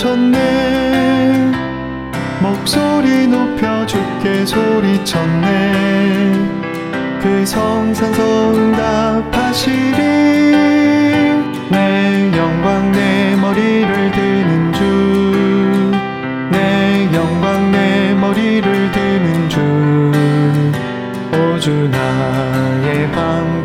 넘쳤네. 목소리 높여 주께 소리쳤네. 그 성산서 응답하시리. 내 영광 내 머리를 드는 주, 내 영광 내 머리를 드는 주. 오 주 나의 방